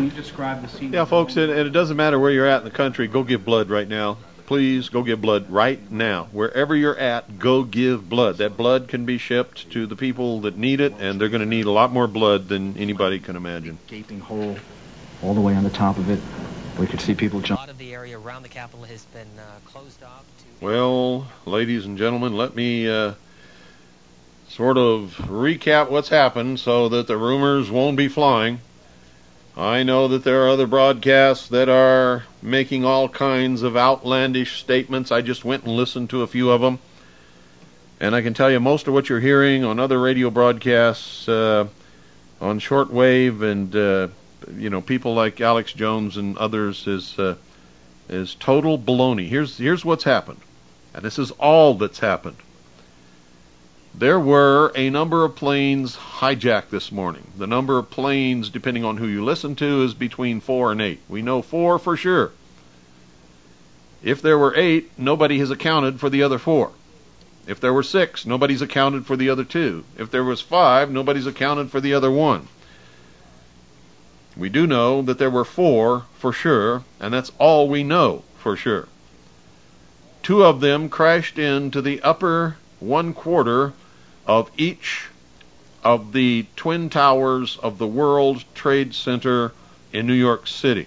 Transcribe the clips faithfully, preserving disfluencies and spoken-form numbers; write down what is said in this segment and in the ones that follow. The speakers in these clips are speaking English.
Can you describe the scene? Yeah, folks, and, and it doesn't matter where you're at in the country. Go give blood right now. Please go give blood right now. Wherever you're at, go give blood. That blood can be shipped to the people that need it, and they're going to need a lot more blood than anybody can imagine. Gaping hole all the way on the top of it. We could see people jump. A lot of the area around the Capitol has been uh, closed off. To Well, ladies and gentlemen, let me uh, sort of recap what's happened so that the rumors won't be flying. I know that there are other broadcasts that are making all kinds of outlandish statements. I just went and listened to a few of them. And I can tell you most of what you're hearing on other radio broadcasts, uh, on shortwave, and, uh, you know, people like Alex Jones and others is uh, is total baloney. Here's, here's what's happened. And this is all that's happened. There were a number of planes hijacked this morning. The number of planes, depending on who you listen to, is between four and eight. We know four for sure. If there were eight, nobody has accounted for the other four. If there were six, nobody's accounted for the other two. If there was five, nobody's accounted for the other one. We do know that there were four for sure, and that's all we know for sure. Two of them crashed into the upper one quarter of each of the twin towers of the World Trade Center in New York City.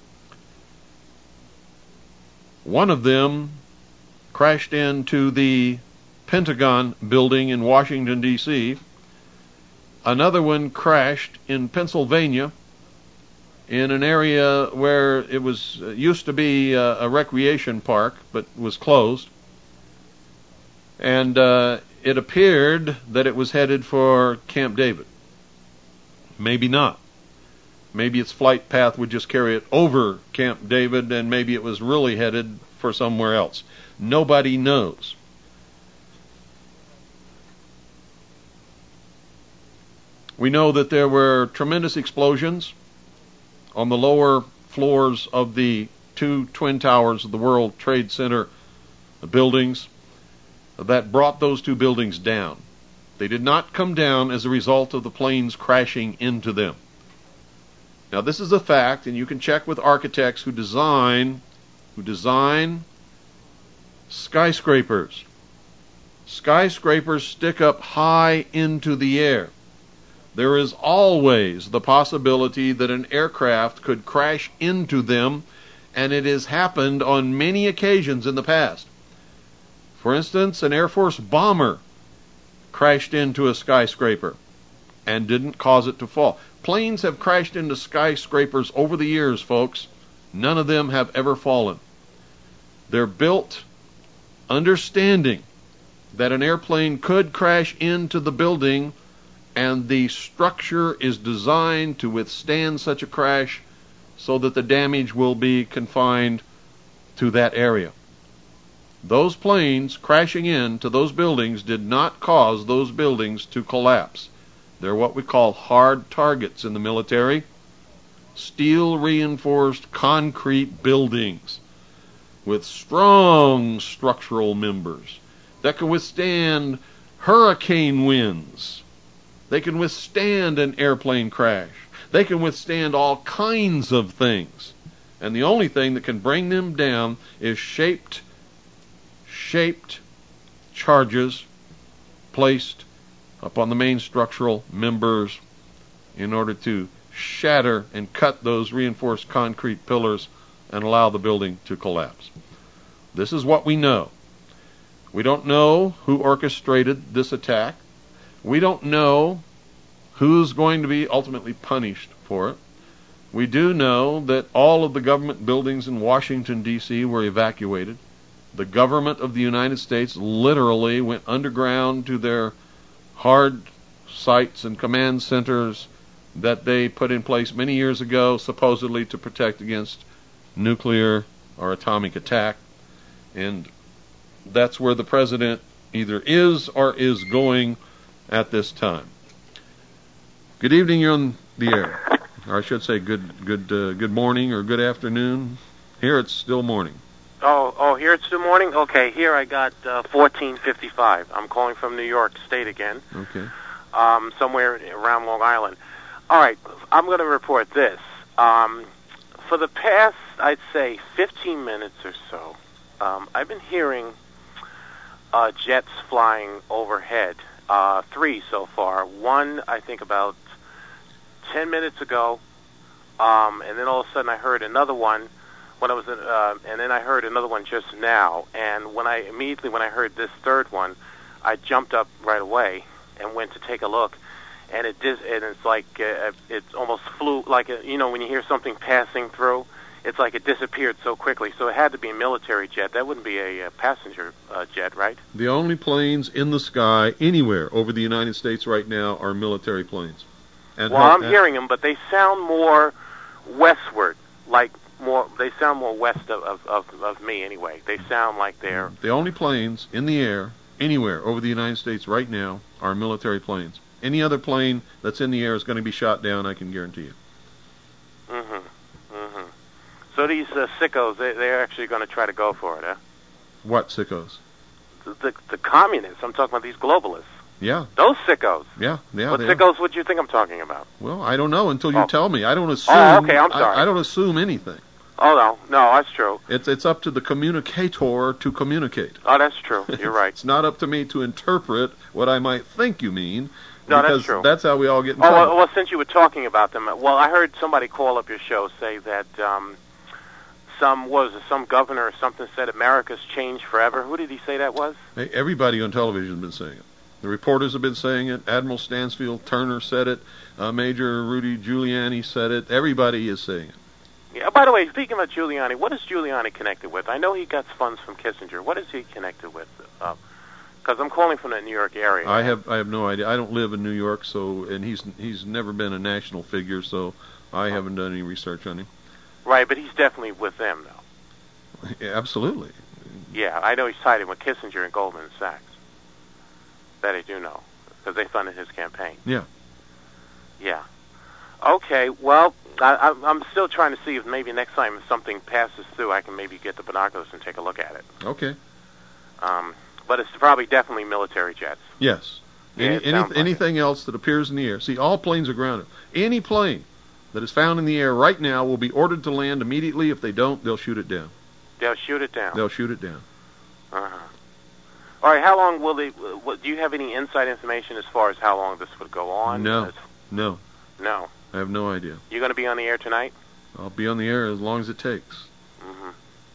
One of them crashed into the Pentagon building in Washington, D C Another one crashed in Pennsylvania in an area where it was used to be a, a recreation park but was closed. And uh, it appeared that it was headed for Camp David. Maybe not. Maybe its flight path would just carry it over Camp David, and maybe it was really headed for somewhere else. Nobody knows. We know that there were tremendous explosions on the lower floors of the two twin towers of the World Trade Center buildings that brought those two buildings down. They did not come down as a result of the planes crashing into them. Now, this is a fact, and you can check with architects who design who design skyscrapers. Skyscrapers stick up high into the air. There is always the possibility that an aircraft could crash into them, and it has happened on many occasions in the past. For instance, an Air Force bomber crashed into a skyscraper and didn't cause it to fall. Planes have crashed into skyscrapers over the years, folks. None of them have ever fallen. They're built understanding that an airplane could crash into the building, and the structure is designed to withstand such a crash so that the damage will be confined to that area. Those planes crashing into those buildings did not cause those buildings to collapse. They're what we call hard targets in the military. Steel-reinforced concrete buildings with strong structural members that can withstand hurricane winds. They can withstand an airplane crash. They can withstand all kinds of things. And the only thing that can bring them down is shaped shaped charges placed upon the main structural members in order to shatter and cut those reinforced concrete pillars and allow the building to collapse. This is what we know. We don't know who orchestrated this attack. We don't know who's going to be ultimately punished for it. We do know that all of the government buildings in Washington, D C were evacuated. The government of the United States literally went underground to their hard sites and command centers that they put in place many years ago, supposedly to protect against nuclear or atomic attack. And that's where the president either is or is going at this time. Good evening, you're on the air. Or I should say good good uh, good morning or good afternoon. Here it's still morning. Oh, oh, here it's still morning? Okay, here I got uh, fourteen fifty-five. I'm calling from New York State again. Okay. Um, somewhere around Long Island. All right, I'm going to report this. Um, for the past, I'd say, fifteen minutes or so, um, I've been hearing uh, jets flying overhead. Uh, three so far. One, I think, about ten minutes ago, um, and then all of a sudden I heard another one when I was, in, uh, and then I heard another one just now. And when I immediately, when I heard this third one, I jumped up right away and went to take a look. And it dis- and it's like uh, it almost flew, like a, you know, when you hear something passing through, it's like it disappeared so quickly. So it had to be a military jet. That wouldn't be a, a passenger uh, jet, right? The only planes in the sky anywhere over the United States right now are military planes. And well, how- I'm hearing them, but they sound more westward, like more. They sound more west of of, of, of me anyway. They sound like they're The only planes in the air anywhere over the United States right now are military planes. Any other plane that's in the air is going to be shot down, I can guarantee you. Mm-hmm. Mm-hmm. So these uh, sickos, they, they're actually going to try to go for it, huh? What sickos? The, the, the communists. I'm talking about these globalists. Yeah, Those sickos. yeah, yeah. What they are. sickos would you think I'm talking about? Well, I don't know until you Oh. tell me. I don't assume. Oh, okay, I'm sorry. I, I don't assume anything. Oh, no. No, that's true. It's it's up to the communicator to communicate. Oh, that's true. You're right. It's not up to me to interpret what I might think you mean. No, that's because true. That's how we all get in Oh, trouble. well, well, since you were talking about them, well, I heard somebody call up your show say that um, some, what was it, some governor or something said America's changed forever. Who did he say that was? Hey, everybody on television has been saying it. The reporters have been saying it. Admiral Stansfield Turner said it. Uh, Major Rudy Giuliani said it. Everybody is saying it. Yeah. By the way, speaking of Giuliani, what is Giuliani connected with? I know he got funds from Kissinger. What is he connected with? Because I'm calling from the New York area. I have I have no idea. I don't live in New York, so and he's he's never been a national figure, so I haven't done any research on him. Right, but he's definitely with them, though. Yeah, absolutely. Yeah, I know he's siding with Kissinger and Goldman Sachs. That I do know, because they funded his campaign. Yeah. Yeah. Okay, well, I, I- I'm still trying to see if maybe next time if something passes through, I can maybe get the binoculars and take a look at it. Okay. Um, but it's probably definitely military jets. Yes. Yeah, Any, it any, sounds like anything else that appears in the air. See, all planes are grounded. Any plane that is found in the air right now will be ordered to land immediately. If they don't, they'll shoot it down. They'll shoot it down. They'll shoot it down. Uh-huh. All right, how long will they, what, do you have any inside information as far as how long this would go on? No. As- No. No. I have no idea. You going to be on the air tonight? I'll be on the air as long as it takes. Mm-hmm.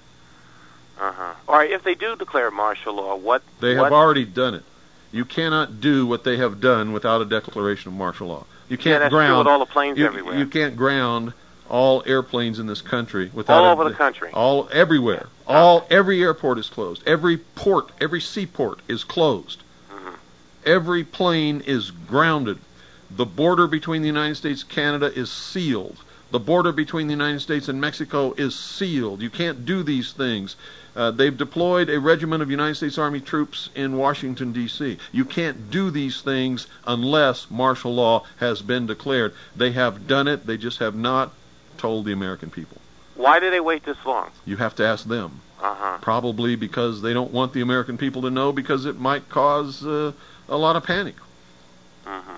Uh-huh. All right, if they do declare martial law, what... They what, have already done it. You cannot do what they have done without a declaration of martial law. You Yeah, can't that's true ground with all the planes you, everywhere. you can't ground all airplanes in this country without All a, over the country. All everywhere. All every airport is closed. Every port, every seaport is closed. Mhm. Every plane is grounded. The border between the United States and Canada is sealed. The border between the United States and Mexico is sealed. You can't do these things. Uh, they've deployed a regiment of United States Army troops in Washington, D C You can't do these things unless martial law has been declared. They have done it. They just have not told the American people. Why do they wait this long? You have to ask them. Uh-huh. Probably because they don't want the American people to know, because it might cause uh, a lot of panic. Mm-hmm.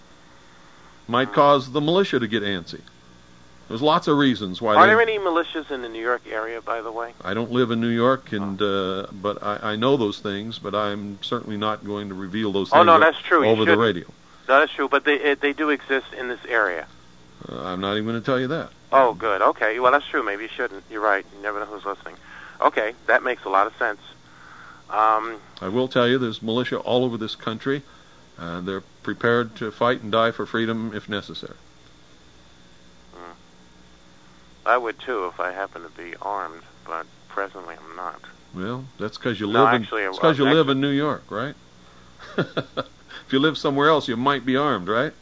Might cause the militia to get antsy. There's lots of reasons why. Are they, there any militias in the New York area, by the way? I don't live in New York, and uh, but I, I know those things. But I'm certainly not going to reveal those things Oh, no, o- that's true. You over the shouldn't. radio. No, that's true, but they it, they do exist in this area. Uh, I'm not even going to tell you that. Oh, good. Okay. Well, that's true. Maybe you shouldn't. You're right. You never know who's listening. Okay, that makes a lot of sense. Um, I will tell you, there's militia all over this country. Uh, they're prepared to fight and die for freedom if necessary. I would too if I happen to be armed, but presently I'm not. Well, that's because you No, live in actually, it's 'cause you uh, live in New York, right? If you live somewhere else, you might be armed, right?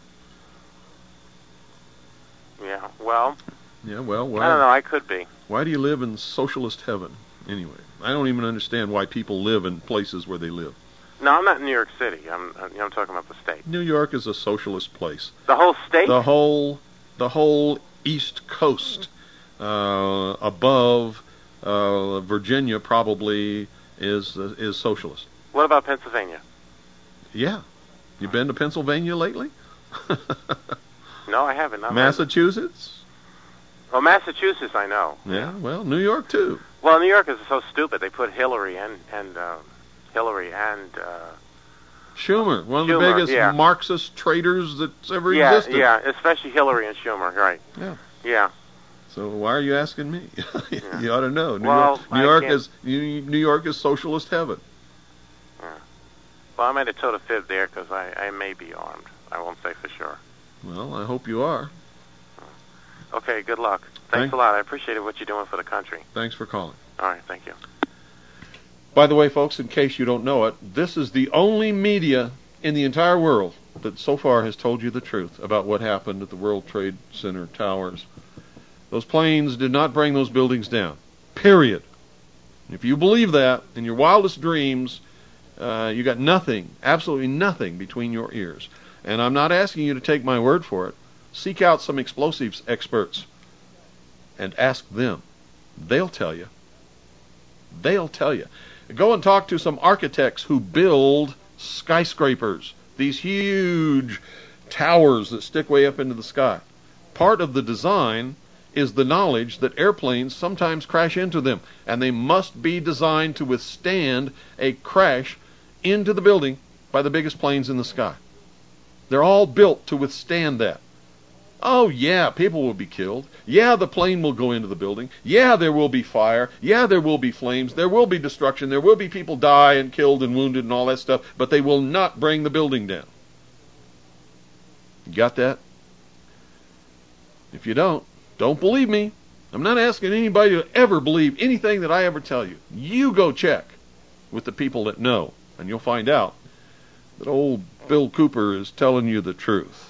Yeah. Well, Yeah. Well, why? I don't know. I could be. Why do you live in socialist heaven anyway? I don't even understand why people live in places where they live. No, I'm not in New York City. I'm I'm talking about the state. New York is a socialist place. The whole state. The whole, the whole East Coast, uh, above uh, Virginia, probably is uh, is socialist. What about Pennsylvania? Yeah, you been to Pennsylvania lately? No, I haven't. Not Massachusetts? Well, Massachusetts, I know. Yeah, well, New York too. Well, New York is so stupid. They put Hillary and and uh, Hillary and uh, Schumer, one of Schumer, the biggest yeah. Marxist traitors that's ever yeah, existed. yeah, especially Hillary and Schumer, right? Yeah. Yeah. So why are you asking me? Yeah. You ought to know. New Well, York, New I York can't- is New York is socialist heaven. Yeah. Well, I might have told a fib there because I, I may be armed. I won't say for sure. Well, I hope you are. Okay, good luck. Thanks Thank- a lot. I appreciate what you're doing for the country. Thanks for calling. All right, thank you. By the way, folks, in case you don't know it, this is the only media in the entire world that so far has told you the truth about what happened at the World Trade Center towers. Those planes did not bring those buildings down. Period. If you believe that, in your wildest dreams, uh, you got nothing, absolutely nothing between your ears. And I'm not asking you to take my word for it. Seek out some explosives experts and ask them. They'll tell you. They'll tell you. Go and talk to some architects who build skyscrapers, these huge towers that stick way up into the sky. Part of the design is the knowledge that airplanes sometimes crash into them, and they must be designed to withstand a crash into the building by the biggest planes in the sky. They're all built to withstand that. Oh, yeah, people will be killed. Yeah, the plane will go into the building. Yeah, there will be fire. Yeah, there will be flames. There will be destruction. There will be people die and killed and wounded and all that stuff, but they will not bring the building down. You got that? If you don't, don't believe me. I'm not asking anybody to ever believe anything that I ever tell you. You go check with the people that know, and you'll find out that old Bill Cooper is telling you the truth.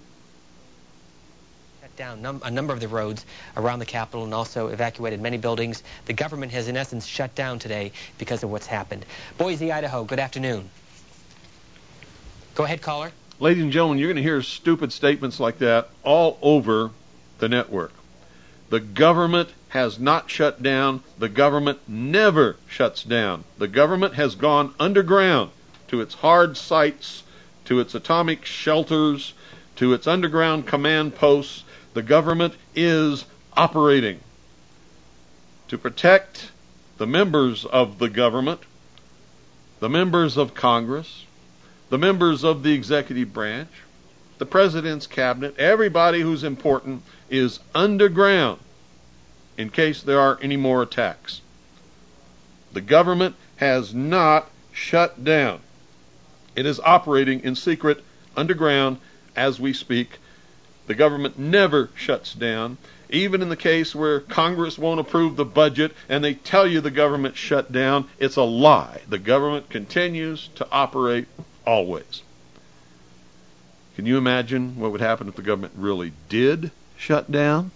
Down num- a number of the roads around the Capitol and also evacuated many buildings. The government has, in essence, shut down today because of what's happened. Boise, Idaho, good afternoon. Go ahead, caller. Ladies and gentlemen, you're going to hear stupid statements like that all over the network. The government has not shut down. The government never shuts down. The government has gone underground to its hard sites, to its atomic shelters, to its underground command posts. The government is operating to protect the members of the government, the members of Congress, the members of the executive branch, the president's cabinet. Everybody who's important is underground in case there are any more attacks. The government has not shut down. It is operating in secret underground as we speak. The government never shuts down. Even in the case where Congress won't approve the budget and they tell you the government shut down, it's a lie. The government continues to operate always. Can you imagine what would happen if the government really did shut down?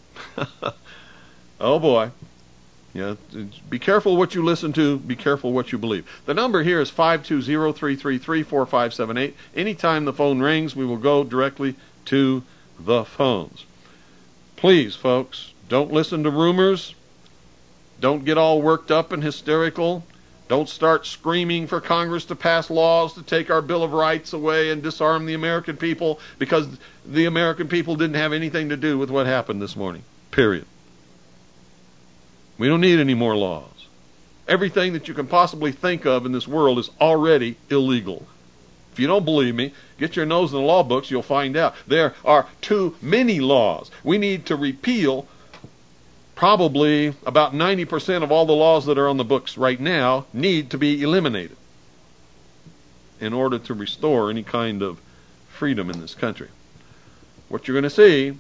Oh boy. Yeah, be careful what you listen to. Be careful what you believe. The number here is five two zero, three three three, four five seven eight. Anytime the phone rings, we will go directly to the phones. Please, folks, don't listen to rumors. Don't get all worked up and hysterical. Don't start screaming for Congress to pass laws to take our Bill of Rights away and disarm the American people, because the American people didn't have anything to do with what happened this morning. Period. We don't need any more laws. Everything that you can possibly think of in this world is already illegal. If you don't believe me, get your nose in the law books, you'll find out. There are too many laws. We need to repeal probably about ninety percent of all the laws that are on the books right now need to be eliminated in order to restore any kind of freedom in this country. What you're going to see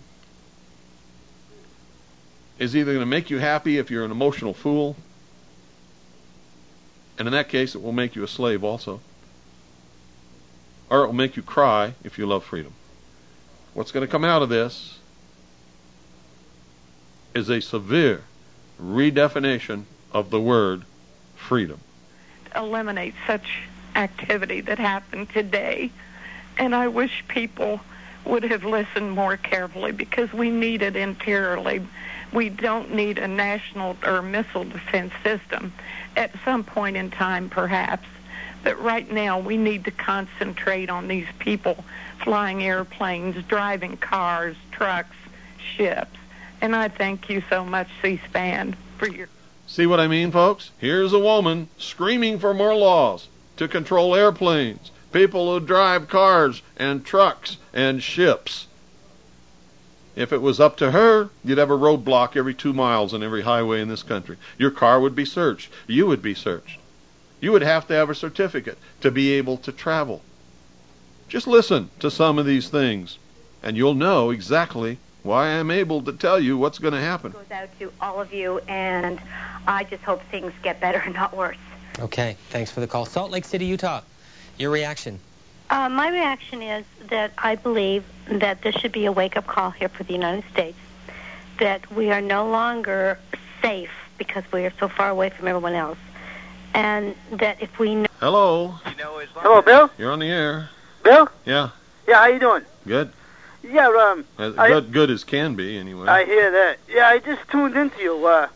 is either going to make you happy if you're an emotional fool, and in that case it will make you a slave also, or it will make you cry if you love freedom. What's going to come out of this is a severe redefinition of the word freedom. Eliminate such activity that happened today, and I wish people would have listened more carefully, because we need it interiorly. We don't need a national or missile defense system at some point in time, perhaps. But right now, we need to concentrate on these people flying airplanes, driving cars, trucks, ships, And I thank you so much, C-SPAN, for your... See what I mean, folks? Here's a woman screaming for more laws to control airplanes, people who drive cars and trucks and ships. If it was up to her, you'd have a roadblock every two miles on every highway in this country. Your car would be searched. You would be searched. You would have to have a certificate to be able to travel. Just listen to some of these things, and you'll know exactly why I'm able to tell you what's going to happen. Goes out to all of you, and I just hope things get better and not worse. Okay, thanks for the call. Salt Lake City, Utah, your reaction? Uh, my reaction is that I believe that this should be a wake-up call here for the United States, that we are no longer safe because we are so far away from everyone else, and that if we know... Hello. Hello, Bill? You're on the air. Bill? Yeah. Yeah, how you doing? Good. Yeah, um... As I, good, good as can be, anyway. I hear that. Yeah, I just tuned into you. Uh,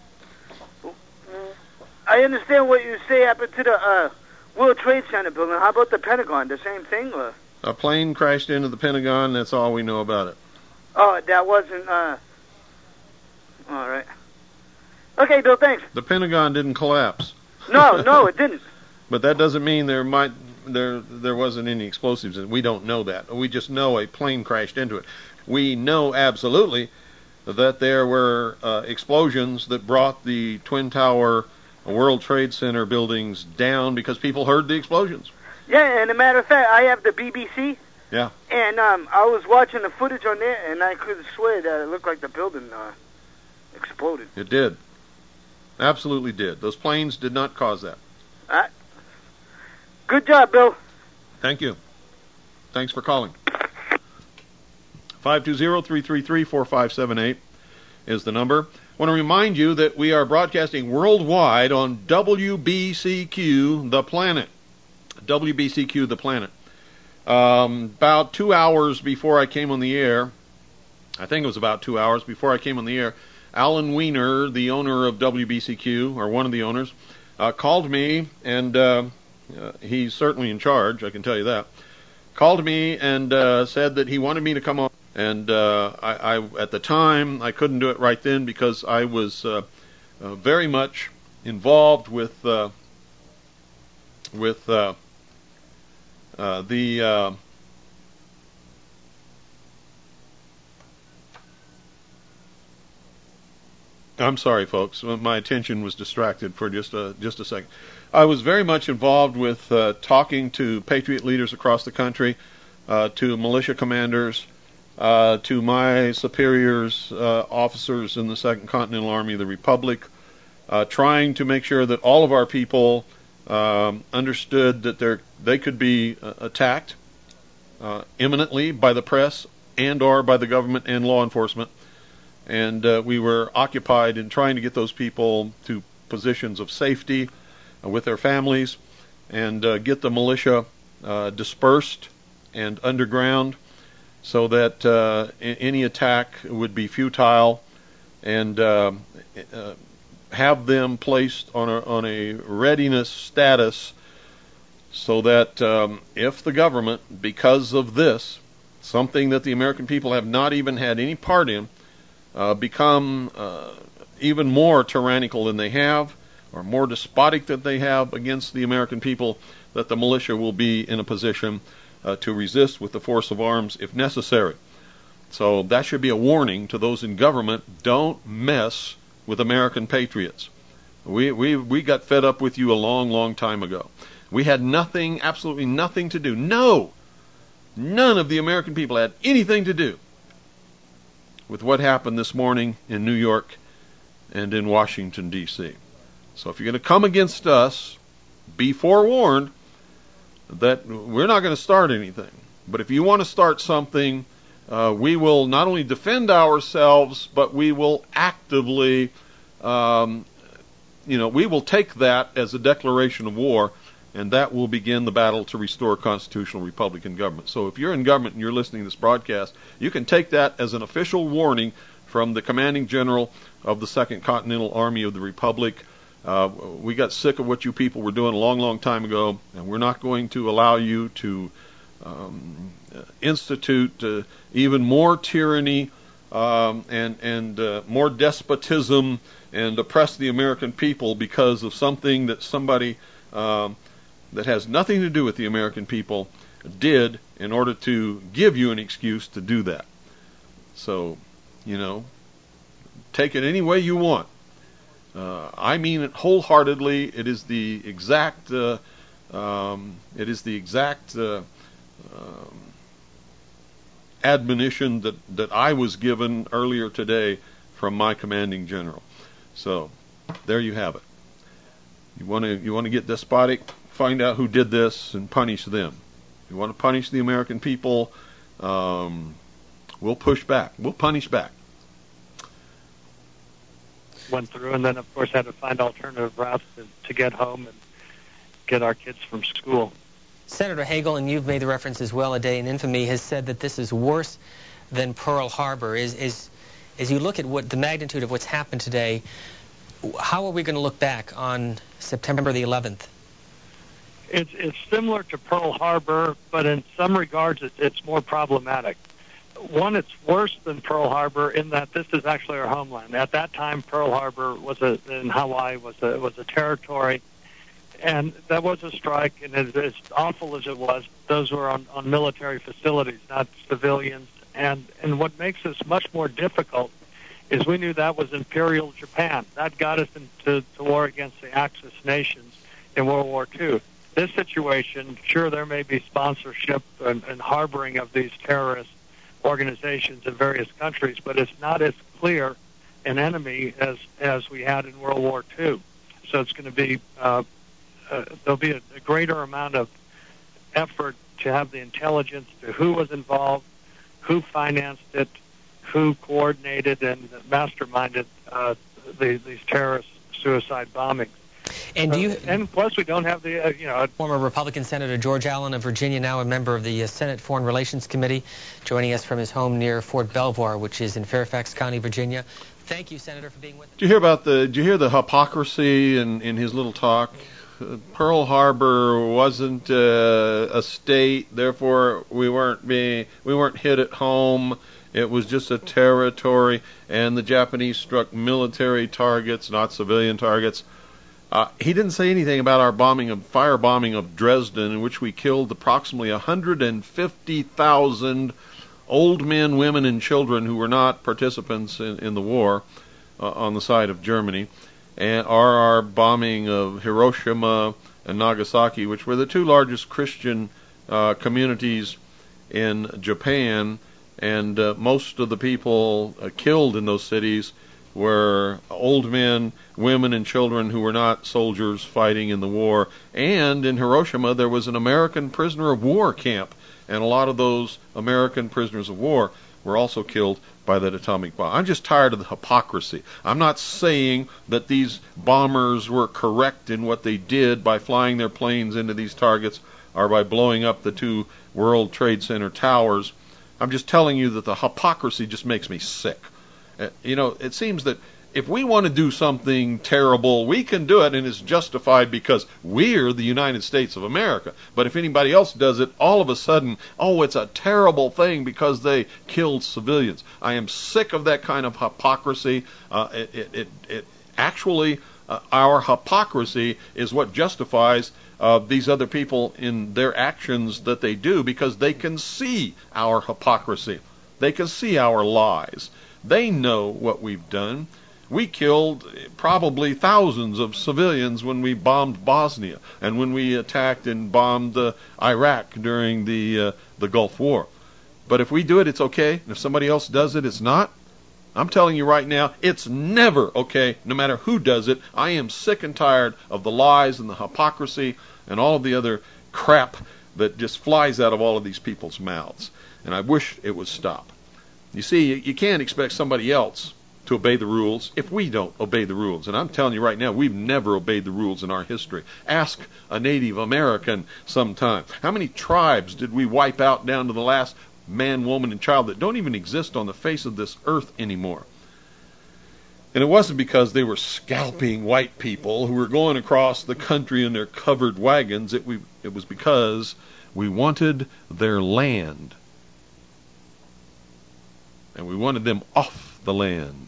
I understand what you say happened to the uh, World Trade Center building. How about the Pentagon? The same thing? Or? A plane crashed into the Pentagon. That's all we know about it. Oh, that wasn't... Uh... All right. Okay, Bill, thanks. The Pentagon didn't collapse. No, no, it didn't. But that doesn't mean there might there there wasn't any explosives in it. We don't know that. We just know a plane crashed into it. We know absolutely that there were uh, explosions that brought the Twin Tower World Trade Center buildings down because people heard the explosions. Yeah, and a matter of fact, I have the B B C. Yeah. And um, I was watching the footage on there, and I could swear that it looked like the building uh, exploded. It did. Absolutely did. Those planes did not cause that. All right. Good job, Bill. Thank you. Thanks for calling. five two zero, three three three, four five seven eight is the number. I want to remind you that we are broadcasting worldwide on W B C Q The Planet. W B C Q The Planet. Um, about two hours before I came on the air, I think it was about two hours before I came on the air, Alan Weiner, the owner of W B C Q, or one of the owners, uh, called me, and uh, uh, he's certainly in charge, I can tell you that, called me and uh, said that he wanted me to come on. And uh, I, I, at the time, I couldn't do it right then because I was uh, uh, very much involved with uh, with uh, uh, the uh, I'm sorry, folks. My attention was distracted for just a just a second. I was very much involved with uh, talking to Patriot leaders across the country, uh, to militia commanders, uh, to my superiors, uh, officers in the Second Continental Army of the Republic, uh, trying to make sure that all of our people um, understood that they they could be uh, attacked uh, imminently by the press and or by the government and law enforcement. And uh, we were occupied in trying to get those people to positions of safety uh, with their families and uh, get the militia uh, dispersed and underground so that uh, any attack would be futile, and uh, uh, have them placed on a, on a readiness status so that um, if the government, because of this, something that the American people have not even had any part in, Uh, become uh, even more tyrannical than they have, or more despotic than they have against the American people, that the militia will be in a position uh, to resist with the force of arms if necessary. So that should be a warning to those in government. Don't mess with American patriots. We, we, we got fed up with you a long, long time ago. We had nothing, absolutely nothing to do. No! None of the American people had anything to do with what happened this morning in New York and in Washington, D C So if you're going to come against us, be forewarned that we're not going to start anything. But if you want to start something, uh, we will not only defend ourselves, but we will actively, um, you know, we will take that as a declaration of war, and that will begin the battle to restore constitutional Republican government. So if you're in government and you're listening to this broadcast, you can take that as an official warning from the commanding general of the Second Continental Army of the Republic. Uh, we got sick of what you people were doing a long, long time ago, and we're not going to allow you to um, institute uh, even more tyranny um, and and uh, more despotism and oppress the American people because of something that somebody um, that has nothing to do with the American people did in order to give you an excuse to do that. So, you know, take it any way you want. Uh, I mean it wholeheartedly. It is the exact. Uh, um, it is the exact uh, um, admonition that that I was given earlier today from my commanding general. So, there you have it. You want to you want to get despotic? Find out who did this and punish them. You want to punish the American people? Um, we'll push back. We'll punish back. Went through, and then of course had to find alternative routes to, to get home and get our kids from school. Senator Hagel, and you've made the reference as well, a day in infamy, has said that this is worse than Pearl Harbor. Is is as you look at what the magnitude of what's happened today, how are we going to look back on September the eleventh? It's it's similar to Pearl Harbor, but in some regards it's, it's more problematic. One, it's worse than Pearl Harbor in that this is actually our homeland. At that time, Pearl Harbor was a, in Hawaii was a was a territory, and that was a strike. And as, as awful as it was, those were on, on military facilities, not civilians. And and what makes this much more difficult is we knew that was Imperial Japan. That got us into to war against the Axis nations in World War Two. This situation, sure, there may be sponsorship and, and harboring of these terrorist organizations in various countries, but it's not as clear an enemy as as we had in World War Two. So it's going to be uh, uh, there'll be a, a greater amount of effort to have the intelligence to who was involved, who financed it, who coordinated and masterminded uh, the, these terrorist suicide bombings. And do you, uh, and plus we don't have the uh, you know former Republican Senator George Allen of Virginia, now a member of the uh, Senate Foreign Relations Committee, joining us from his home near Fort Belvoir, which is in Fairfax County, Virginia. Thank you, Senator, for being with us. Did you hear about the? Did you hear the hypocrisy in, in his little talk? Uh, Pearl Harbor wasn't uh, a state, therefore we weren't being we weren't hit at home. It was just a territory, and the Japanese struck military targets, not civilian targets. Uh, he didn't say anything about our bombing of firebombing of Dresden, in which we killed approximately one hundred fifty thousand old men, women, and children who were not participants in, in the war uh, on the side of Germany, and or our bombing of Hiroshima and Nagasaki, which were the two largest Christian uh, communities in Japan, and uh, most of the people uh, killed in those cities were old men, women, and children who were not soldiers fighting in the war. And in Hiroshima, there was an American prisoner of war camp, and a lot of those American prisoners of war were also killed by that atomic bomb. I'm just tired of the hypocrisy. I'm not saying that these bombers were correct in what they did by flying their planes into these targets or by blowing up the two World Trade Center towers. I'm just telling you that the hypocrisy just makes me sick. Uh, you know, it seems that if we want to do something terrible, we can do it, and it's justified because we're the United States of America. But if anybody else does it, all of a sudden, oh, it's a terrible thing because they killed civilians. I am sick of that kind of hypocrisy. Uh, it, it, it, it actually, uh, our hypocrisy is what justifies uh, these other people in their actions that they do, because they can see our hypocrisy. They can see our lies. They know what we've done. We killed probably thousands of civilians when we bombed Bosnia and when we attacked and bombed uh, Iraq during the uh, the Gulf War. But if we do it, it's okay. And if somebody else does it, it's not. I'm telling you right now, it's never okay, no matter who does it. I am sick and tired of the lies and the hypocrisy and all of the other crap that just flies out of all of these people's mouths. And I wish it would stop. You see, you can't expect somebody else to obey the rules if we don't obey the rules. And I'm telling you right now, we've never obeyed the rules in our history. Ask a Native American sometime. How many tribes did we wipe out down to the last man, woman, and child that don't even exist on the face of this earth anymore? And it wasn't because they were scalping white people who were going across the country in their covered wagons. It, we, it was because we wanted their land. and we wanted them off the land.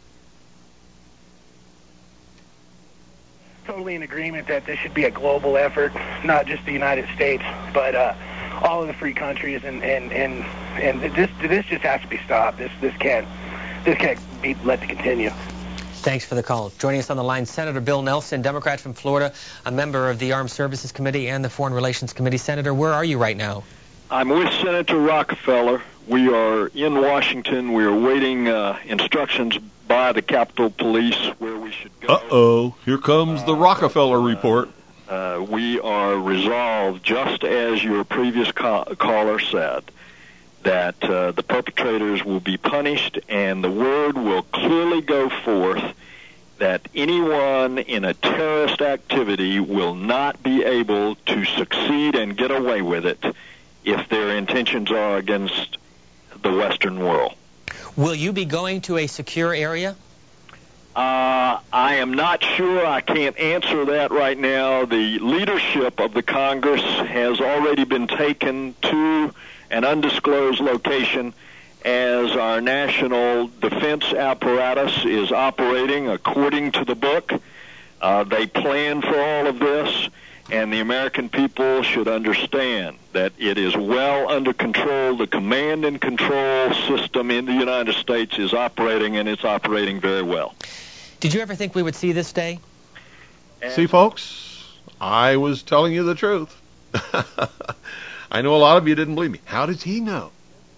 Totally in agreement that this should be a global effort, not just the United States, but uh, all of the free countries, and and and, and this this just has to be stopped. This this can't this can't be let to continue. Thanks for the call. Joining us on the line, Senator Bill Nelson, Democrat from Florida, a member of the Armed Services Committee and the Foreign Relations Committee. Senator, where are you right now? I'm with Senator Rockefeller. We are in Washington. We are waiting uh, instructions by the Capitol Police where we should go. Uh-oh, here comes the uh, Rockefeller report. Uh, we are resolved, just as your previous ca- caller said, that uh, the perpetrators will be punished, and the word will clearly go forth that anyone in a terrorist activity will not be able to succeed and get away with it if their intentions are against the Western world. Will you be going to a secure area? Uh, I am not sure. I can't answer that right now. The leadership of the Congress has already been taken to an undisclosed location as our national defense apparatus is operating according to the book. Uh, they planned for all of this, and the American people should understand that it is well under control. The command and control system in the United States is operating, and it's operating very well. Did you ever think we would see this day? And see, folks, I was telling you the truth. I know a lot of you didn't believe me. How does he know?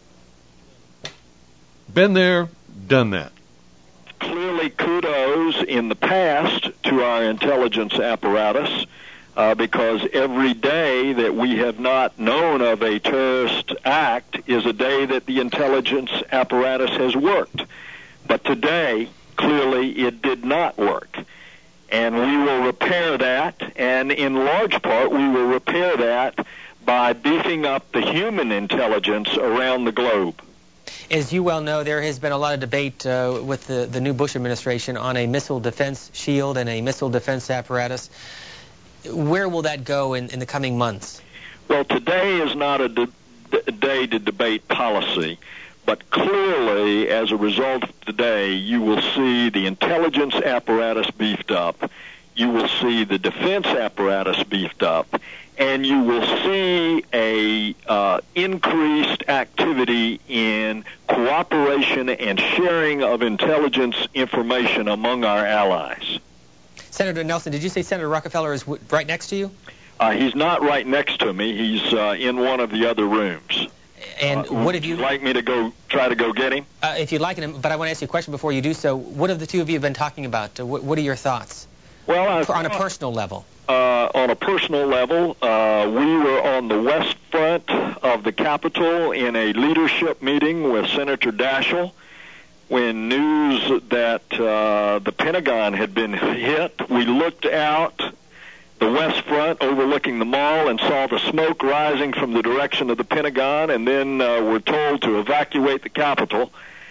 Been there, done that. Clearly, kudos in the past to our intelligence apparatus, uh, because every day that we have not known of a terrorist act is a day that the intelligence apparatus has worked. But today, clearly, it did not work. And we will repair that, and in large part, we will repair that by beefing up the human intelligence around the globe. As you well know, there has been a lot of debate uh, with the, the new Bush administration on a missile defense shield and a missile defense apparatus. Where will that go in, in the coming months? Well, today is not a de- de- day to debate policy, but clearly, as a result of today, you will see the intelligence apparatus beefed up, you will see the defense apparatus beefed up, and you will see a uh, increased activity in cooperation and sharing of intelligence information among our allies. Senator Nelson, did you say Senator Rockefeller is w- right next to you? Uh, he's not right next to me. He's uh, in one of the other rooms. And uh, what have you... Would you like me to go try to go get him? Uh, if you'd like him, but I want to ask you a question before you do so. What have the two of you been talking about? Uh, what, what are your thoughts? Well, I, on a personal level. Uh, on a personal level, uh, we were on the west front of the Capitol in a leadership meeting with Senator Daschle when news that uh, the Pentagon had been hit. We looked out the west front overlooking the mall and saw the smoke rising from the direction of the Pentagon, and then uh, were told to evacuate the Capitol.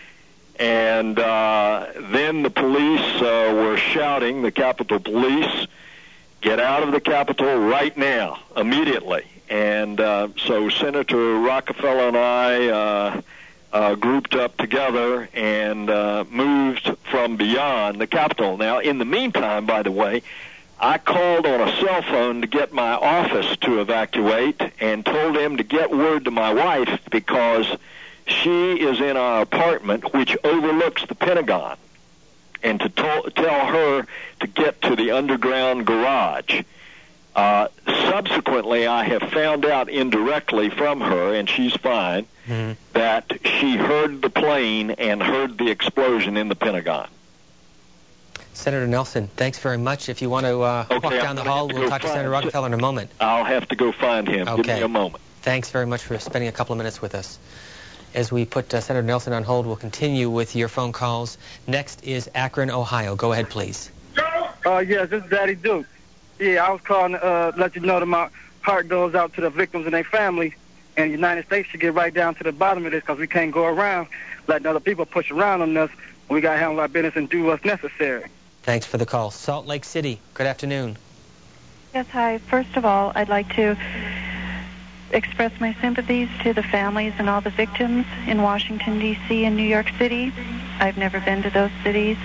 And uh, then the police uh, were shouting, the Capitol Police, get out of the Capitol right now, immediately. And uh, so Senator Rockefeller and I uh, uh, grouped up together and uh, moved from beyond the Capitol. Now, in the meantime, by the way, I called on a cell phone to get my office to evacuate and told him to get word to my wife because she is in our apartment, which overlooks the Pentagon, and to to- tell her to get to the underground garage. Uh, subsequently, I have found out indirectly from her, and she's fine, mm-hmm. that she heard the plane and heard the explosion in the Pentagon. Senator Nelson, thanks very much. If you want to uh, okay, walk down the hall, we'll talk to Senator Rockefeller in a moment. I'll have to go find him. Okay. Give me a moment. Thanks very much for spending a couple of minutes with us. As we put uh, Senator Nelson on hold, we'll continue with your phone calls. Next is Akron, Ohio. Go ahead, please. Uh, yes, this is Daddy Duke. Yeah, I was calling to uh, let you know that my heart goes out to the victims and their family, and the United States should get right down to the bottom of this because we can't go around letting other people push around on us. We got to handle our business and do what's necessary. Thanks for the call. Salt Lake City, good afternoon. Yes, hi. First of all, I'd like to express my sympathies to the families and all the victims in Washington, D C and New York City. I've never been to those cities,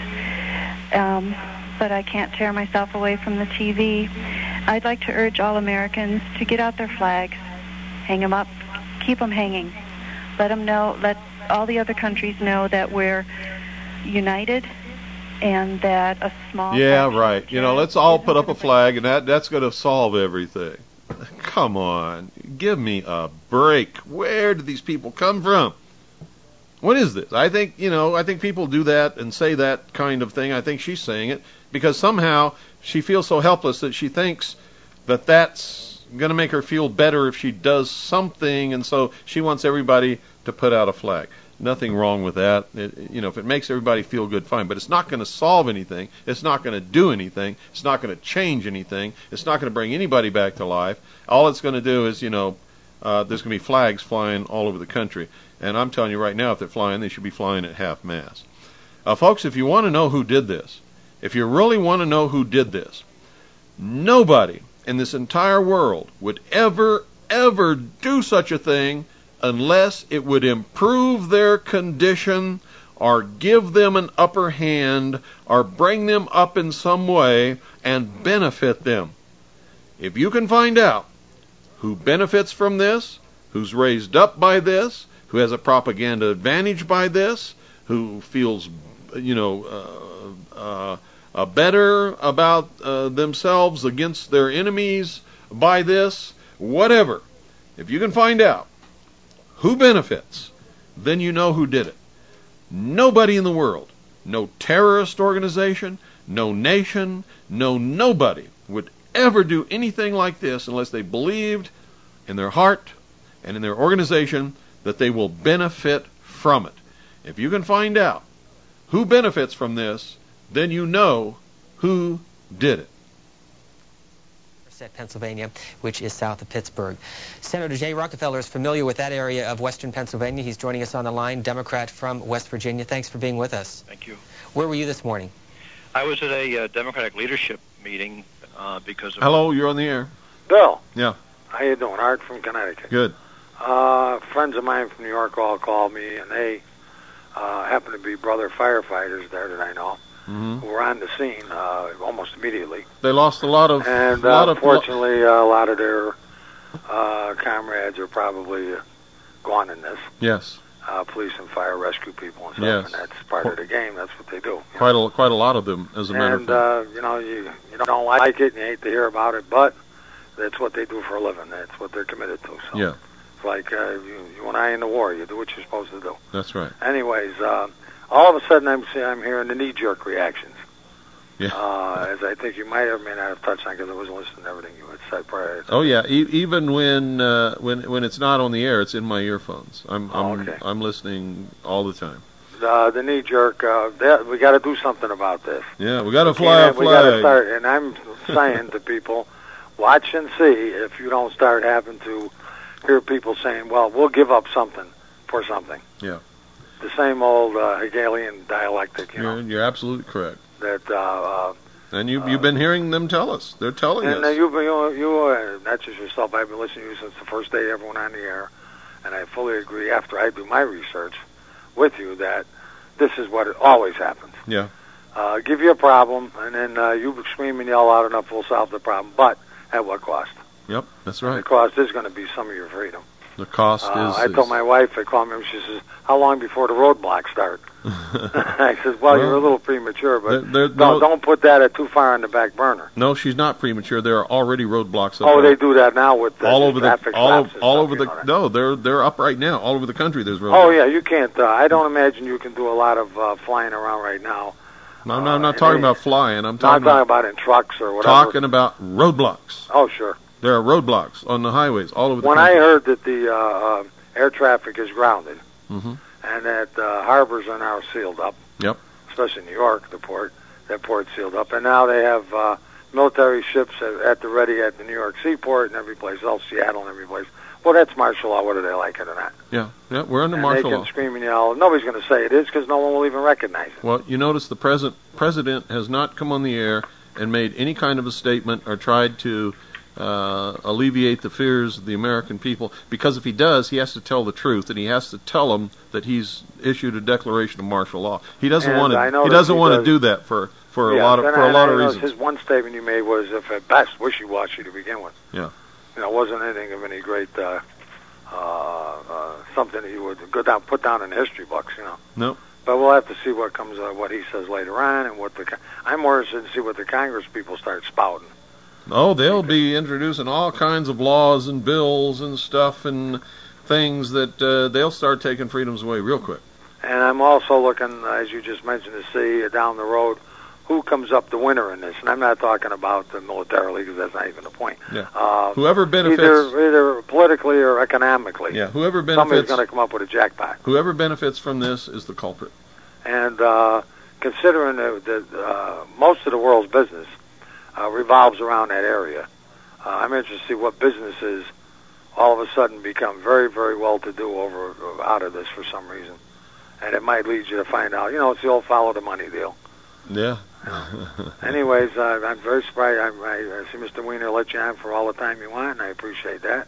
um, but I can't tear myself away from the T V. I'd like to urge all Americans to get out their flags, hang them up, keep them hanging. Let them know, let all the other countries know that we're united and that a small... Yeah, right. You know, let's all put up a flag, and that that's going to solve everything. Come on. Give me a break. Where did these people come from? What is this? I think, you know, I think people do that and say that kind of thing. I think she's saying it because somehow she feels so helpless that she thinks that that's going to make her feel better if she does something, and so she wants everybody to put out a flag. Nothing wrong with that. It, you know, if it makes everybody feel good, fine. But it's not going to solve anything. It's not going to do anything. It's not going to change anything. It's not going to bring anybody back to life. All it's going to do is, you know, uh, there's going to be flags flying all over the country. And I'm telling you right now, if they're flying, they should be flying at half-mast. Uh, folks, if you want to know who did this, if you really want to know who did this, nobody in this entire world would ever, ever do such a thing unless it would improve their condition or give them an upper hand or bring them up in some way and benefit them. If you can find out who benefits from this, who's raised up by this, who has a propaganda advantage by this, who feels, you know, uh, uh, uh, better about uh, themselves against their enemies by this, whatever. If you can find out who benefits, then you know who did it. Nobody in the world, no terrorist organization, no nation, no nobody would ever do anything like this unless they believed in their heart and in their organization that they will benefit from it. If you can find out who benefits from this, then you know who did it. Pennsylvania, which is south of Pittsburgh. Senator Jay Rockefeller is familiar with that area of western Pennsylvania. He's joining us on the line, Democrat from West Virginia. Thanks for being with us. Thank you. Where were you this morning? I was at a uh, Democratic leadership meeting uh, because of... Hello, you're on the air. Bill. Yeah. How you doing? Art from Connecticut. Good. Uh, friends of mine from New York all called me, and they uh, happen to be brother firefighters there that I know. Mm-hmm. Who were on the scene uh, almost immediately. They lost a lot of... And a lot uh, of, unfortunately, uh, a lot of their uh, comrades are probably uh, gone in this. Yes. Uh, police and fire rescue people and stuff, yes. and that's part of the game. That's what they do. Quite a, quite a lot of them, as a matter and, of fact. And, uh, you know, you, you don't like it and you hate to hear about it, but that's what they do for a living. That's what they're committed to. So yeah. It's like uh, you, you and I in the war. You do what you're supposed to do. That's right. Anyways, uh, all of a sudden I'm, I'm hearing the knee-jerk reactions. Yeah. Uh, as I think you might or may not have touched on because I wasn't listening to everything you had said prior. Oh yeah, e- even when uh, when when it's not on the air, it's in my earphones. I'm oh, I'm okay. I'm listening all the time. Uh, the knee jerk. Uh, that, we got to do something about this. Yeah, we got to fly a flag. We got to start. And I'm saying to people, watch and see if you don't start having to hear people saying, "Well, we'll give up something for something." Yeah. The same old uh, Hegelian dialectic. You you're, know. You're absolutely correct. That uh, uh, and you you've been hearing them tell us. They're telling and, us. And you you you uh, not just yourself. I've been listening to you since the first day everyone on the air, and I fully agree. After I do my research with you, that this is what it always happens. Yeah. Uh, give you a problem, and then uh, you scream and yell out enough, we'll solve the problem. But at what cost? Yep, that's right. And the cost is going to be some of your freedom. The cost uh, is... I told is... my wife, I called me, she says, how long before the roadblocks start? I said, well, well, you're a little premature, but they're, they're, no, no, don't put that at too far on the back burner. No, she's not premature. There are already roadblocks up Oh, there. they do that now with the all over the all, of, all stuff, over the know, no, they're they're up right now. All over the country, there's roadblocks. Oh yeah, you can't. Uh, I don't imagine you can do a lot of uh, flying around right now. No, no, I'm not uh, talking about flying. I'm talking, no, I'm talking about, about in trucks or whatever. Talking about roadblocks. Oh sure. There are roadblocks on the highways all over the when country. When I heard that the uh, uh, air traffic is grounded, mm-hmm. and that uh, harbors are now sealed up. Yep. Especially New York, the port, that port's sealed up, and now they have uh, military ships at, at the ready at the New York seaport and every place else, Seattle and every place. Well, that's martial law, whether they like it or not. Yeah, yeah, we're under and martial they can law. Scream and yell. Nobody's going to say it is because no one will even recognize it. Well, you notice the present president has not come on the air and made any kind of a statement or tried to uh, alleviate the fears of the American people, because if he does, he has to tell the truth, and he has to tell them that he's issued a declaration of martial law. He doesn't And want I to. know He that doesn't he want to does- do that for for Yes, a lot of and for I- a lot I of know reasons. His one statement you made was, if at best, wishy-washy to begin with. Yeah. You know, it wasn't anything of any great uh, uh, uh, something he would go down, put down in the history books. You know. No. But we'll have to see what comes, uh, what he says later on, and what the. co- I'm more interested to see what the Congress people start spouting. Oh, they'll be introducing all kinds of laws and bills and stuff and things that uh, they'll start taking freedoms away real quick. And I'm also looking, as you just mentioned, to see uh, down the road who comes up the winner in this. And I'm not talking about the militarily, because that's not even the point. Yeah. Uh, Whoever benefits. Either, either politically or economically. Yeah. Whoever Somebody's benefits. going to come up with a jackpot. Whoever benefits from this is the culprit. And uh, considering that that, uh, most of the world's business uh, revolves around that area, uh, I'm interested to see what businesses all of a sudden become very, very well-to-do over out of this for some reason. And it might lead you to find out, you know, it's the old follow the money deal. Yeah. Anyways, uh, I'm very surprised. I, I, I see Mister Weiner let you on for all the time you want, and I appreciate that.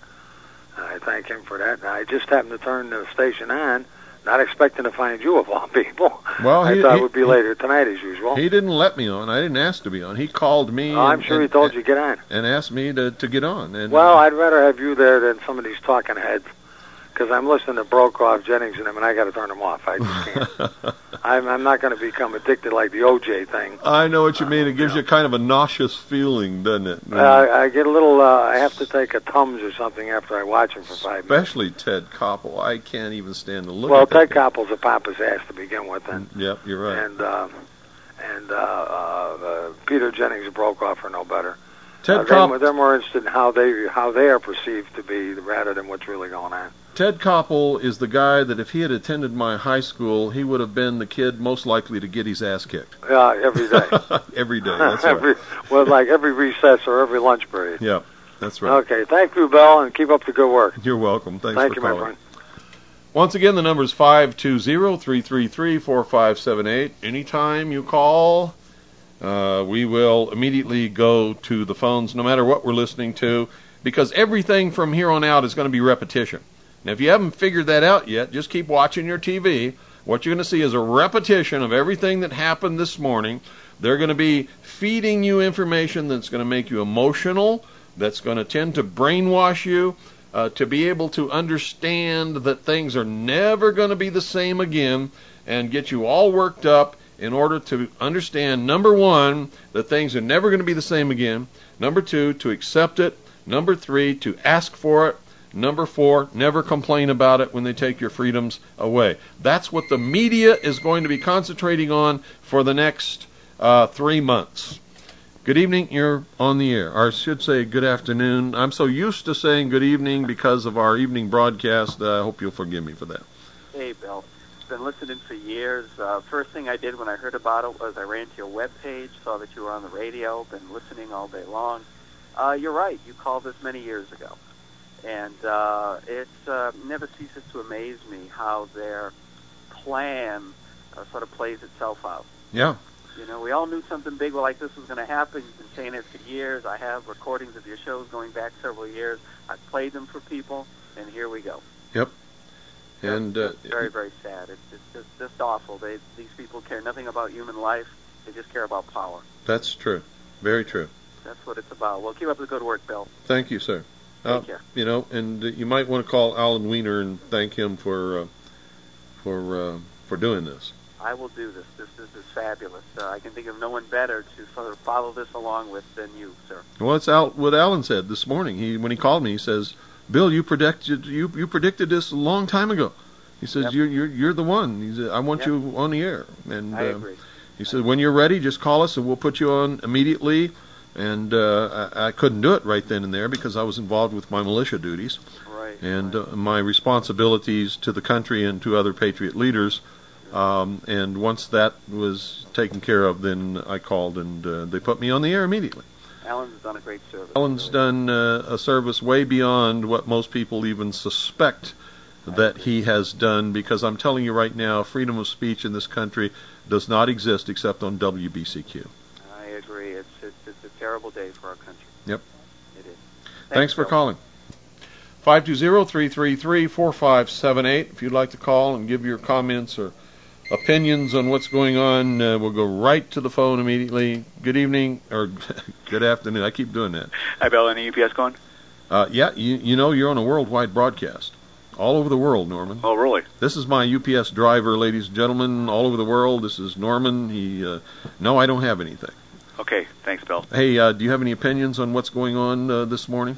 I thank him for that. And I just happened to turn the station on, not expecting to find you of all people. Well, I he- thought he- it would be later tonight as usual. He didn't let me on. I didn't ask to be on. He called me. Oh, I'm and- sure he and- told you to get on. and asked me to to get on. And Well, I'd rather have you there than some of these talking heads, because I'm listening to Brokaw, Jennings, and them, and I got to turn them off. I just can't. I'm, I'm not going to become addicted like the O J thing. I know what you mean. It gives you kind of a nauseous feeling, doesn't it? Uh, I get a little. Uh, I have to take a Tums or something after I watch him for five minutes. Especially Ted Koppel. I can't even stand to look Well, at that. Ted Koppel's a pompous ass to begin with, and Yep, you're right. and um, and uh, uh, uh, Peter Jennings and Brokaw are no better. Ted uh, Kopp- they, they're more interested in how they how they are perceived to be rather than what's really going on. Ted Koppel is the guy that if he had attended my high school, he would have been the kid most likely to get his ass kicked. Yeah, every day. Every day, that's every, right. Well, like every recess or every lunch period. Yep, that's right. Okay, thank you, Bill, and keep up the good work. You're welcome. Thanks Thank for you, my calling. friend. Once again, the number is five two zero, three three three, four five seven eight. Anytime you call, uh, we will immediately go to the phones, no matter what we're listening to, because everything from here on out is going to be repetition. Now, if you haven't figured that out yet, just keep watching your T V. What you're going to see is a repetition of everything that happened this morning. They're going to be feeding you information that's going to make you emotional, that's going to tend to brainwash you, uh, to be able to understand that things are never going to be the same again, and get you all worked up in order to understand, number one, that things are never going to be the same again. Number two, to accept it. Number three, to ask for it. Number four, never complain about it when they take your freedoms away. That's what the media is going to be concentrating on for the next uh, three months. Good evening, you're on the air. Or I should say good afternoon. I'm so used to saying good evening because of our evening broadcast. Uh, I hope you'll forgive me for that. Hey, Bill. Been listening for years. Uh, first thing I did when I heard about it was I ran to your webpage, saw that you were on the radio, been listening all day long. Uh, you're right. You called this many years ago. And uh, it uh, never ceases to amaze me how their plan uh, sort of plays itself out. Yeah. You know, we all knew something big like this was going to happen. You've been saying it for years. I have recordings of your shows going back several years. I've played them for people, and here we go. Yep. And uh, It's very, very sad. It's just, just, just awful. They, these people care nothing about human life. They just care about power. that's true. Very true. That's what it's about. Well, keep up the good work, Bill. Thank you, sir. Take Uh, care. You know, and uh, you might want to call Alan Weiner and thank him for uh, for uh, for doing this. I will do this. This, this is fabulous. Uh, I can think of no one better to sort of follow this along with than you, sir. Well, it's Al, what Alan said this morning. He when he called me, he says, "Bill, you predicted you you predicted this a long time ago." He says, Yep. "You're you're you're the one." He said, "I want Yep. you on the air." And I uh, agree. he said, "When you're ready, just call us and we'll put you on immediately." And uh, I, I couldn't do it right then and there because I was involved with my militia duties Right. and uh, my responsibilities to the country and to other patriot leaders. Um, and once that was taken care of, then I called and uh, they put me on the air immediately. Alan's done a great service. Alan's done uh, a service way beyond what most people even suspect that he has done, because I'm telling you right now, freedom of speech in this country does not exist except on W B C Q. I agree. It's, it's it's a terrible day for our country. Yep. It is. Thanks for calling. five two zero, three three three, four five seven eight. If you'd like to call and give your comments or opinions on what's going on, uh, we'll go right to the phone immediately. Good evening, or good afternoon. I keep doing that. Hi, Bill. Any U P S going? Uh, yeah, you, you know, you're on a worldwide broadcast. All over the world, Norman. Oh, really? This is my U P S driver, ladies and gentlemen, all over the world. This is Norman. He, uh, no, I don't have anything. Okay, thanks, Bill. Hey, uh, do you have any opinions on what's going on uh, this morning?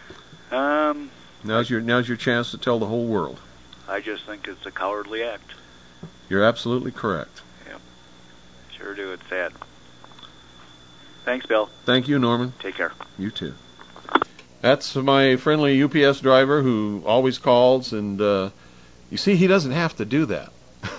Um, Now's your now's your chance to tell the whole world. I just think it's a cowardly act. You're absolutely correct. Yeah, sure do. It's sad. Thanks, Bill. Thank you, Norman. Take care. You too. That's my friendly U P S driver who always calls, and uh, you see, he doesn't have to do that.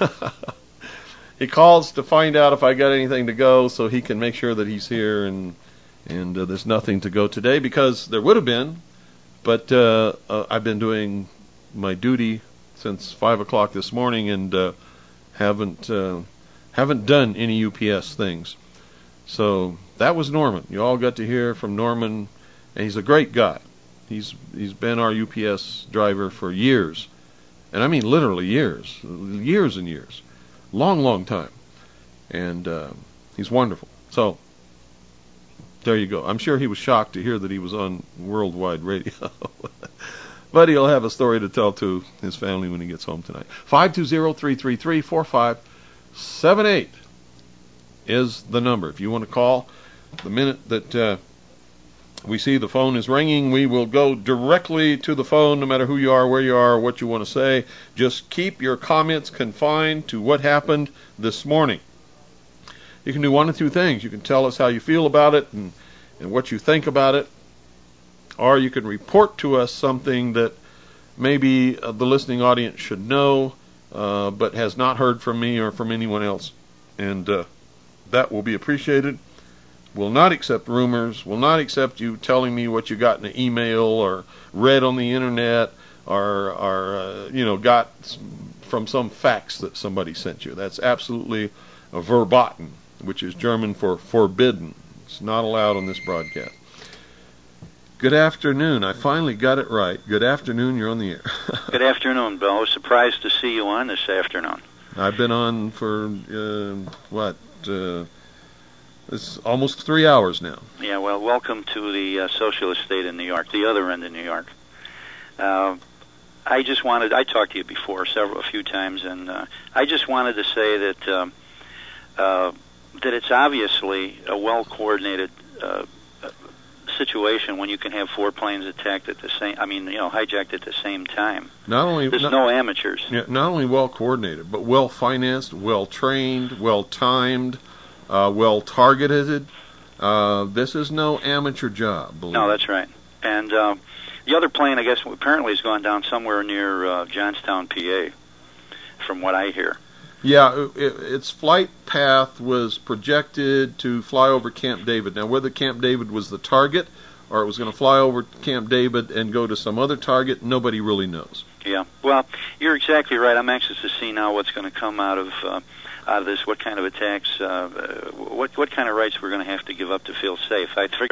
He calls to find out if I got anything to go, so he can make sure that he's here, and and uh, there's nothing to go today, because there would have been, but uh, uh, I've been doing my duty since five o'clock this morning, and uh, haven't uh, haven't done any U P S things. So that was Norman. You all got to hear from Norman. And he's a great guy. He's he's been our U P S driver for years. And I mean literally years. Years and years. Long, long time. And uh, he's wonderful. So, there you go. I'm sure he was shocked to hear that he was on worldwide radio. But he'll have a story to tell to his family when he gets home tonight. five two zero, three three three, four five seven eight is the number. If you want to call, the minute that... Uh, we see the phone is ringing, we will go directly to the phone, no matter who you are, where you are, what you want to say. Just keep your comments confined to what happened this morning. You can do one of two things. You can tell us how you feel about it and, and what you think about it, or you can report to us something that maybe uh, the listening audience should know, uh, but has not heard from me or from anyone else. And uh, that will be appreciated. Will not accept rumors, will not accept you telling me what you got in an email or read on the internet or, or uh, you know, got from some fax that somebody sent you. That's absolutely a verboten, which is German for forbidden. It's not allowed on this broadcast. Good afternoon. I finally got it right. Good afternoon. You're on the air. Good afternoon, Bill. I was surprised to see you on this afternoon. I've been on for, uh, what, uh, it's almost three hours now. Yeah, well, welcome to the uh, socialist state in New York, the other end of New York. Uh, I just wanted, I talked to you before several, a few times, and uh, I just wanted to say that um, uh, that it's obviously a well-coordinated uh, situation when you can have four planes attacked at the same, I mean, you know, hijacked at the same time. Not only There's not, no amateurs. Yeah, not only well-coordinated, but well-financed, well-trained, well-timed, Uh, well targeted. Uh, this is no amateur job. No, that's right. And uh, the other plane, I guess, apparently has gone down somewhere near uh, Johnstown, P A, from what I hear. Yeah, it, its flight path was projected to fly over Camp David. Now, whether Camp David was the target or it was going to fly over Camp David and go to some other target, nobody really knows. Yeah. Well, you're exactly right. I'm anxious to see now what's going to come out of uh, out of this. What kind of attacks? Uh, what what kind of rights we're going to have to give up to feel safe? I figure